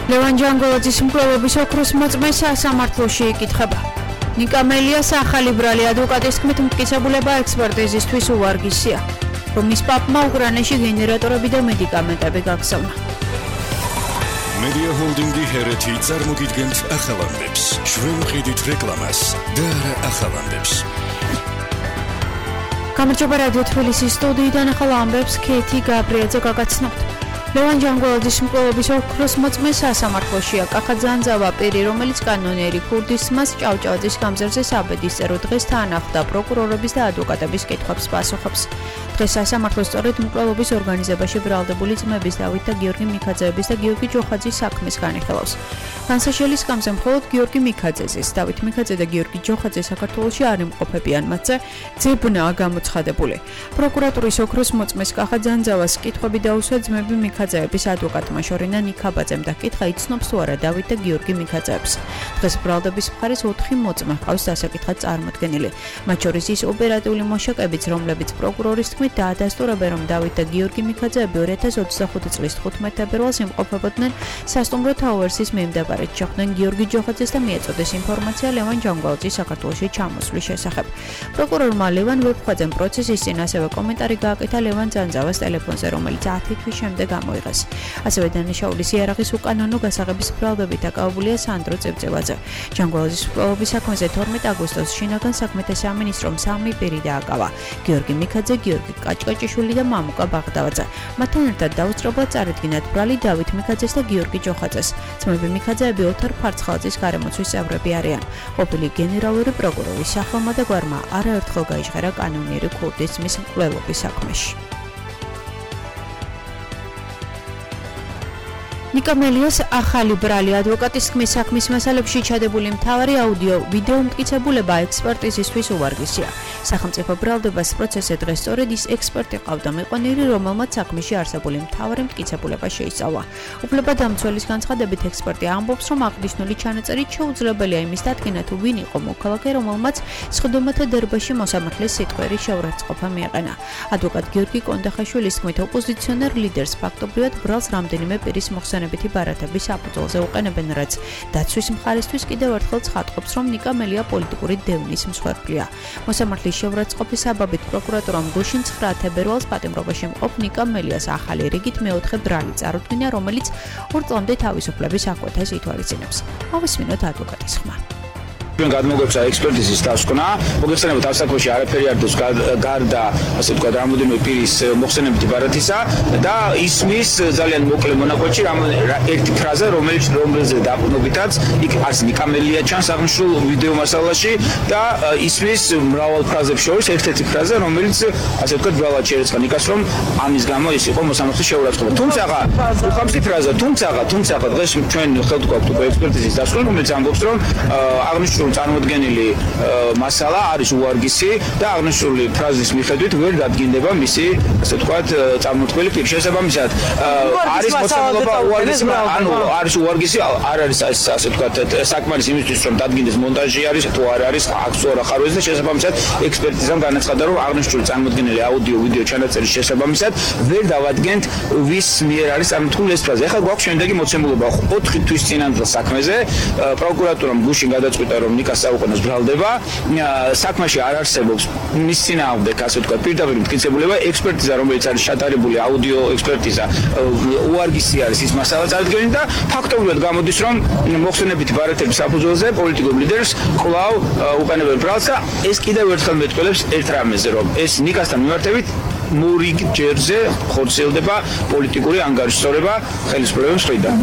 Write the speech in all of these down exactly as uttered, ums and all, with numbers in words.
ლევან ჯანგოლაძის მკვლელობის ოქროს მოწმეს სასამართლოში იკითხება. ნიკა მელიას ახალი ბრალი ადვოკატის თქმით მტკიცებულება ექსპერტიზისთვის უვარგისია. რომ მის პაპმა უკრაინაში გენერატორები და მედიკამენტები გაგზავნა. Media Holding-ი ჰერეთი წარმოგიდგენთ ახალ ამბებს. ჩვენ ვყიდით რეკლამას და არა ახალ ამბებს. გამარჯობა რადიო თბილისის სტუდიიდან ახალ ამბებს ქეთი გაბრიაძე გაგაცნობთ. ლევან ჯანგოლაძის მკვლელობის ოქროს მოწმეს სასამართლოშია კახაძანძავა პირი, რომელიც კანონიერი ქურდის მას ჭავჭავაძის გამზერზე საბედის წერო დღეს თან ახლდა პროკურორების და ადვოკატების კითხვებს პასუხობს. დღეს სასამართლოს სწორედ მკვლელობის ორგანიზებაში ბრალდებული ძმების დავით და გიორგი მიქაძეების და გიორგი ჯოხაძის საქმეს განიხილავს. განსაშელის გამზე მხოლოდ გიორგი მიქაძეზის, დავით მიქაძე და გიორგი ჯოხაძე საქართველოში არ იმყოფებიან, მათზე ძებნაა გამოცხადებული. პროკურატურის ოქროს მოწმეს კახაძანძავას კითხვები დაუსვა ძმები მიქაძეების ადვოკატმა შორინა ნიქაბაძემ და კითხა იცნობს თუ არა დავით და გიორგი მიქაძეებს. დღეს ბრალდების მხარეს ოთხი მოწმე ჰყავს დასაკითხად წარმოდგენილი. მათ შორის ის ოპერატიული მოშაკებიც, რომლებიც პროკურორის თქმით დაადასტურებენ, რომ დავით და გიორგი მიქაძეები ორი ათას ოცდახუთი წლის თხუთმეტ თებერვალს იმყოფებოდნენ სასტუმრო თაუერსის მიმდებარედ. ჩახდნენ გიორგი ჯოხაძეს და მიეწოდეს ინფორმაცია ლევან ჯანგოლაძის საქართველოში ჩამოსვლის შესახებ. პროკურორმა ლევან ვეფხვაძემ პროცესის წინ ასევე კომენტარი გააკეთა ლევან ჯანძავას ტელეფონზე, რომელიც ათი თვის შემდეგ გამოიღეს. ასევე დანაშაულის იარაღის უკანონო გასაღების ბრალდებით დაკავებულია სანდრო წევწევაძე. ჯანგოლაძის მკვლელობის საქმეზე თორმეტ აგვისტოს შინაგან საქმეთა სამინისტრომ სამი პირი დააკავა. გიორგი მიქაძე, გიორგი კაჭკაჭიშვილი და მამუკა ბაღდავაძე. მათთან ერთად დაუსწრებლად წარადგინათ ბრალი დავით მიქაძეს და გიორგი ჯოხაძეს. ძმები მიქაძეები ოთარ ფარცხალაძის გარემოცვის წევრები არიან. ყოფილი გენერალური პროკურორის სახელმა და გვარმა არაერთხელ გაიჟღერა კანონიერი ქურდის ძმის მკვლელობის საქმეში. ნიკა მელიას ახალი ბრალი ადვოკატის თქმის საქმის მასალებში ჩადებული მთავარი აუდიო ვიდეო მტკიცებულება ექსპერტიზისთვის უვარგისია. სახელმწიფო ბრალდებას პროცესზე დღეს სწორედ ის ექსპერტი ყავდა მეყვანილი, რომელმაც საქმეში არსებული მთავარი მტკიცებულება შეისწავლა. უფლებადამცველის განცხადებით ექსპერტი ამბობს, რომ აღნიშნული ჩანაწერით შეუძლებელია იმის დადგენა, თუ ვინ იყო მოქალაქე, რომელმაც სხდომათა დერბაში მოსამართლეს სიტყვიერი შეურაცხყოფა მიაყენა. ადვოკატ გიორგი კონდახაშვილის თქმით, ოპოზიციონერ ლიდერს ფაქტობრივად ბრალს რამდენიმე პირის მოხსენებითი ბარათების საფუძველზე უყენებენ, რაც დაცვის მხარისთვის კიდევ ერთხელ ცხადყოფს, რომ ნიკა მელია პოლიტიკური დევნის მსხვერპლია. მოსამართლის შეურაცხყოფის საბაბით პროკურატურამ გუშინ ცხრა თებერვალს პატიმრობაში მყოფ ნიკა მელიას ახალი რიგით მეოთხე ბრალი წარუდგინა, რომელიც ორ წლამდე თავისუფლების აღკვეთას ითვალისწინებს. მოვისმინოთ ადვოკატის ხმა. ჩვენ გადმოგვეცა ექსპერტიზის დასკვნა, მოგეხსენებათ ამ საქმეში არაფერი არ დევს გარდა, ასე ვთქვათ, რამოდენიმე პირის მოხსენებითი ბარათისა და ისმის ძალიან მოკლე მონაკვეთში ერთი ფრაზა, რომელიც რომელზე დაყრდნობითაც იქ არის ნიკა მელია ჩანს აღნიშნულ ვიდეო მასალაში და ისმის მრავალ ფრაზებს შორის ერთ-ერთი ფრაზა, რომელიც ასე ვთქვათ, ბრალად შეერწყა ნიკას, რომ ამის გამო ის იყო მოსამართლის შეურაცხყოფა. თუმცა უხამსი ფრაზა, თუმცა თუმცა დღეს ჩვენ ხელთ გვაქვს უკვე ექსპერტიზის დასკვნა, რომელიც ამბობს, რომ აღნიშნულ წარმოდგენილი მასალა არის უვარგისი და აღნიშნული ფრაზის მიხედვით ვერ დადგინდება მისი, ასე ვთქვათ, წარმოქმნილი პირ შესაბამისად. არის მოსამართლობა უვარგისი, ანუ არის უვარგისი, არ არის ასე ვთქვათ, საკმარის იმისთვის, რომ დადგინდეს მონტაჟი არის, თუ არ არის, აქვს თუ არა ხარვეზი და შესაბამისად ექსპერტიზამ განაცხადა, რომ აღნიშნული წარმოქმნილი აუდიო ვიდეო ჩანაწერის შესაბამისად ვერ დავადგენთ ვის მიერ არის წარმოქმნილი ეს ფრაზა. ეხლა გვაქვს შემდეგი მოცემულობა ოთხი თვის წინანდელ საქმეზე. პროკურატურამ გუშინ გადაწყვიტა, რომ ნიკას საუკუნეს ბრალდება, საქმეში არ არსებობს მის წინააღმდეგ, ასე ვთქვათ, პირდაპირ მტკიცებულება, ექსპერტიზა, რომელიც არის ჩატარებული აუდიო ექსპერტიზა, უვარგისი არის ის მასალა წარდგენილი და ფაქტობრივად გამოდის, რომ მოხსენებითი ბარათების საფუძველზე პოლიტიკურ ლიდერს კვლავ უყენებენ ბრალს და ეს კიდევ ერთხელ მეტყველებს ერთ რამეზე, რომ ეს ნიკასთან მიმართებით მორიგ ჯერზე ხორციელდება პოლიტიკური ანგარიშსწორება ხელისუფლების მხრიდან.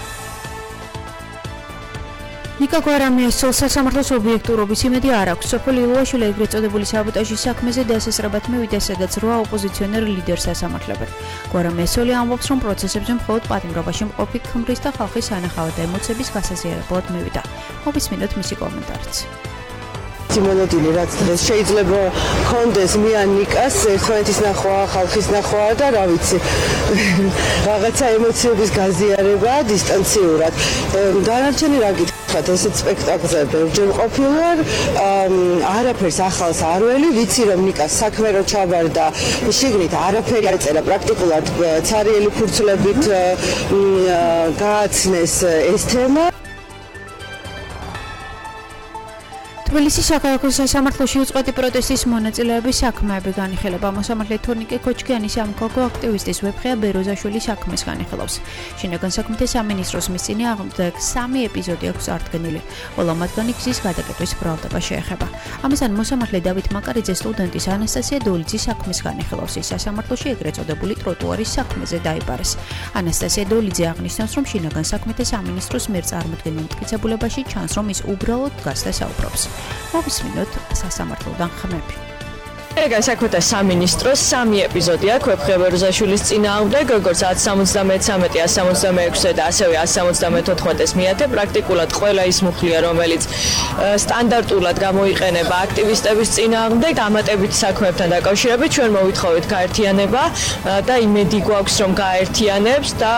ნიკა გვარამიას სულ სასამართლოს ობიექტურობის იმედი არ აქვს. სოფელ ილუაშვილი ეგრეთ წოდებული საბოტაჟის საქმეზე დასასრებად მივიდა, სადაც რვა ოპოზიციონერ ლიდერს ასამართლებენ. გვარამიას სული ამბობს, რომ პროცესებზე მხოლოდ პატიმრობაში მყოფი ქმრის და ხალხის სანახავად და ემოციების გასაზიარებლად მივიდა. მოვისმინოთ მისი კომენტარიც. მონადილი რაც დღეს შეიძლება კონდეს მიან ნიკას ერთმანეთის ნახვა, ხალხის ნახვა და რა ვიცი რაღაცა ემოციების გაზიარება დისტანციურად. დანარჩენი რა გითხრათ? ვთქვათ, ესეთ სპექტაკლზე ბევრჯერ ყოფილვარ, არაფერს ახალს არ ველი, ვიცი რომ ნიკას საქმე რო ჩავარდა, შიგნით არაფერი არ წერა, პრაქტიკულად ცარიელი ფურცლებით გააცნეს ეს თემა. თბილისის საქალაქო სასამართლოში უწყვეტი პროტესტის მონაწილეების საქმეები განიხილება. მოსამართლე თორნიკე ქოჩქიანის სამოქალაქო აქტივისტის ვეფხია ბეროზაშვილის საქმეს განიხილავს. შინაგან საქმეთა სამინისტროს მის წინააღმდეგ სამი ეპიზოდი აქვს წარდგენილი. ყველა მათგანი გზის გადაკეტვის ბრალდება შეეხება. ამასთან მოსამართლე დავით მაკარიძე სტუდენტის ანასტასია დოლიძის საქმეს განიხილავს. ის სასამართლოში ეგრეთ წოდებული ტროტუარის საქმეზე დაიბარეს. ანასტასია დოლიძე აღნიშნავს, რომ შინაგან საქმეთა სამინისტროს მიერ წარმოქმნილ მტკიცებულებაში ჩანს, რომ ის უბრალოდ დგას და საუბრობს. მოვისმინოთ სასამართლოდან ხმები. შინაგან საქმეთა სამინისტროს სამი ეპიზოდი აქვს ვეფხია ბეროზაშვილის წინააღმდეგ, როგორც ათს სამოცდამეტრე, ათს სამოცდამეექვსე და ასევე ათს სამოცდამოთხმეტეს მიათე. პრაქტიკულად ყველა ის მუხლია, რომელიც სტანდარტულად გამოიყენება აქტივისტების წინააღმდეგ, დამატებით საქმეებთან დაკავშირებით ჩვენ მოვითხოვეთ გაერთიანება და იმედი გვაქვს, რომ გაერთიანებს და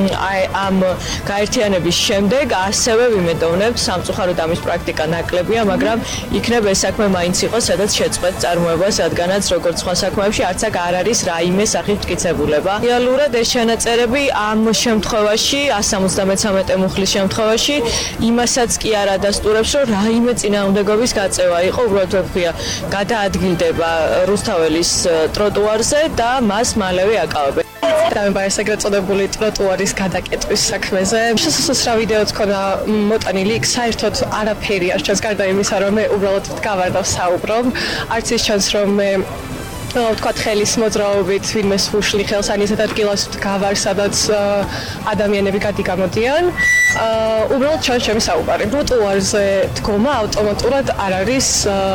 ამ გაერთიანების შემდეგ ასევე ვიმედოვნებთ, სამწუხაროდ ამის პრაქტიკა ნაკლებია, მაგრამ იქნებ ეს საქმე მაინც იყოს, სადაც შეწყვეტ წარმოებას, რადგანაც როგორც სხვა საქმეებში არც აქ არ არის რაიმე სახის მტკიცებულება. რეალურად ეს ჩანაწერები ამ შემთხვევაში, ათს სამოცდამეტრე მუხლის შემთხვევაში, იმასაც კი არ ადასტურებს, რომ რაიმე წინააღმდეგობის გაწევა იყო, უბრალოდ ვეფხია გადაადგილდება რუსთაველის ტროტუარზე და მას მალევე აკავებენ. დამებარეს ეგრეთ წოდებული ტროტუარის გადაკეტვის საქმეზე. შესაძლოა რა ვიდეოც ქონა მოტანილი, იქ საერთოდ არაფერი არ ჩანს, გარდა იმისა, რომ მე უბრალოდ დგავარ და ვსაუბრობ. არც ის ჩანს, რომ მე ვთქვათ, ხელის მოძრაობით ვინმეს ვუშლი ხელს ან ისეთ ადგილას ვდგავარ, სადაც ადამიანები გადი-გამოდიან. უბრალოდ ჩანს ჩემი საუბარი. ტროტუარზე დგომა ავტომატურად არ არის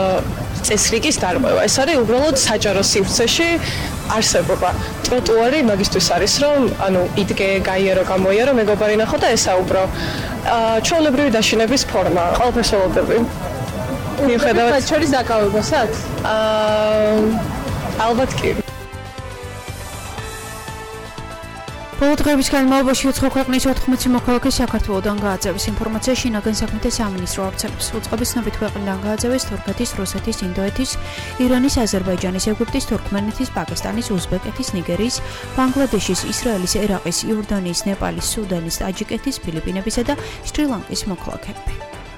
წესრიგის დარღვევა. ეს არის უბრალოდ საჯარო სივრცეში არსებობა. ტროტუარი მაგისთვის არის, რომ ანუ იდგე, გაიარო, გამოიარო, მეგობარი ნახო და ესაუბრო. ჩვეულებრივი დაშინების ფორმა, ყველაფერს ველოდები. მიუხედავად შორის დაკავებასაც? აა ალბათ კი. ბოლო დღეების განმავლობაში უცხო ქვეყნის ოთხმოცი მოქალაქე საქართველოდან გააძევეს. ინფორმაცია შინაგან საქმეთა სამინისტრო ავრცელებს. უწყების ცნობით ქვეყნიდან გააძევეს თურქეთის, რუსეთის, ინდოეთის, ირანის, აზერბაიჯანის, ეგვიპტის, თურქმენეთის, პაკისტანის, უზბეკეთის, ნიგერიის, ბანგლადეშის, ისრაელის, ერაყის, იორდანიის, ნეპალის, სუდანის, ტაჯიკეთის, ფილიპინებისა და შრი-ლანკის მოქალაქეები.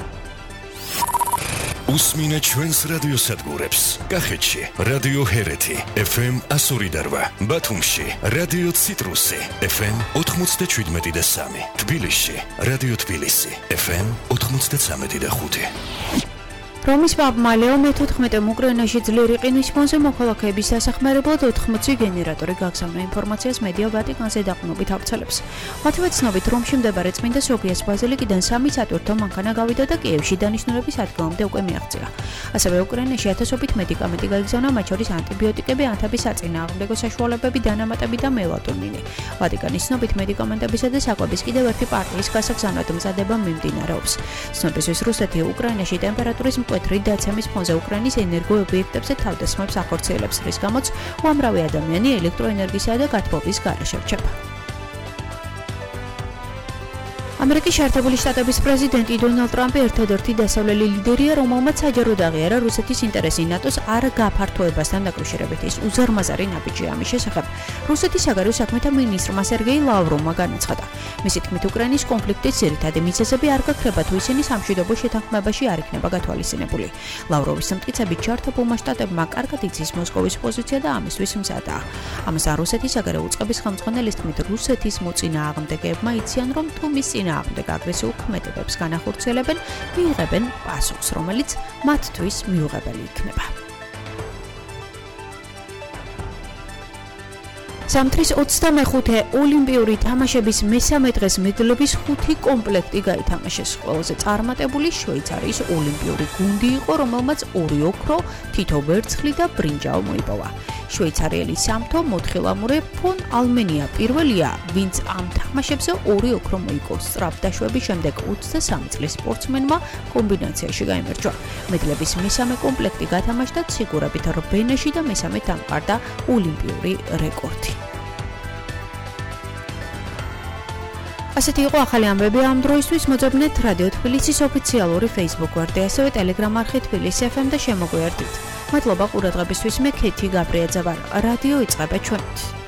უსმინე ჩვენს რადიოსადგურებს. კახეთში რადიო ჰერეთი ეფ ემ εκατო ორი და რვა, ბათუმში რადიო ციტრუსი ეფ ემ ოთხმოცდაშვიდმეტი და სამი, თბილისში რადიო თბილისი ეფ ემ ოცდამეტი და ხუთი. რომის პაპმა ლეო მეთოთხმეტე უკრაინაში ძლიერი ყინვის ფონზე მოქალაქეების დასახმარებლად ოთხმოცი გენერატორი გაგზავნა. ინფორმაციას მედია ვატიკანზე დაყრდნობით ავრცელებს. მათივე ცნობით, რომში მდებარე წმინდა სოფიას ბაზილიკიდან სამი სატვირთო მანქანა გავიდა და კიევში დანიშნულების ადგილამდე უკვე მიაღწია. ასევე უკრაინაში ათასობით მედიკამენტი გაიგზავნა, მათ შორის ანტიბიოტიკები, ანთების საწინააღმდეგო საშუალებები, დანამატები და მელატონინი. ვატიკანის ცნობით, მედიკამენტებისა და საკვების კიდევ ერთი პარტიის გასაგზავნად მზადება მიმდინარეობს. ცნობისთვის რუსეთი უკრაინაში ტემპერატურის მკვეთრი დაცემის ფონზე უკრაინის ენერგოობიექტებზე თავდასხმებს ახორციელებს, რის გამოც უამრავი ადამიანი ელექტროენერგიისა და გათბობის გარეშე რჩება. ამერიკის შეერთებული შტატების პრეზიდენტი დონალდ ტრამპი ერთადერთი დასავლელი ლიდერია, რომელმაც საჯაროდ აღიარა რუსეთის ინტერესი ნატოს არ გაფართოებასთან დაკავშირებით. ის უზარმაზარი ნაბიჯია ამის შესახებ. რუსეთის საგარეო საქმეთა მინისტრმა სერგეი ლავროვმა განაცხადა. მისი თქმით, უკრაინის კონფლიქტის ძირითადი მიზეზები არ გაქრება, თუ ისინი სამშვიდობო შეთანხმებაში არ იქნება გათვალისწინებული. ლავროვის მტკიცებით, ჩართებულმა შტატებმა კარგად იცის მოსკოვის პოზიცია და ამისთვის მზადაა. ამასთან რუსეთის საგარეო უწყების ხელმძღვანელის თქმით, რუსეთის მოწინააღმდეგეებმა იციან, რომ თუ მის წინააღმდეგ აგრესიულ ქმედებებს განახორციელებენ, მიიღებენ პასუხს, რომელიც მათთვის მიუღებელი იქნება. სამთრის ოცდამეხუთე ოლიმპიური თამაშების მესამე დღეს მედლების ხუთი კომპლექტი გაითამაშეს. ყველაზე წარმატებული შვეიცარიის ოლიმპიური გუნდი იყო, რომელმაც ორი ოქრო, თითო ვერცხლი და ბრინჯაო მოიპოვა. შვეიცარიელი სამთო მოთხილამურე ფონ ალმენია პირველია, ვინც ამ თამაშებზე ორი ოქრო მოიგო. სწრაფ დაშვების შემდეგ ოცდასამი წლის სპორტსმენმა კომბინაციაში გაიმარჯვა. მედლების მესამე კომპლექტი გათამაშდა ციგურებით რბენაში და მესამე დამყარდა ოლიმპიური რეკორდი. ასეთი იყო ახალი ამბები ამ დროისთვის. მოძებნეთ რადიო თბილისის ოფიციალური Facebook გვერდი, ასევე Telegram არხი თბილისი ეფ ემ და შემოგვიერთდით. მადლობა ყურადღებისთვის. მე ქეთი გაბრიაძე ვარ. რადიო იწყება ჩვენით.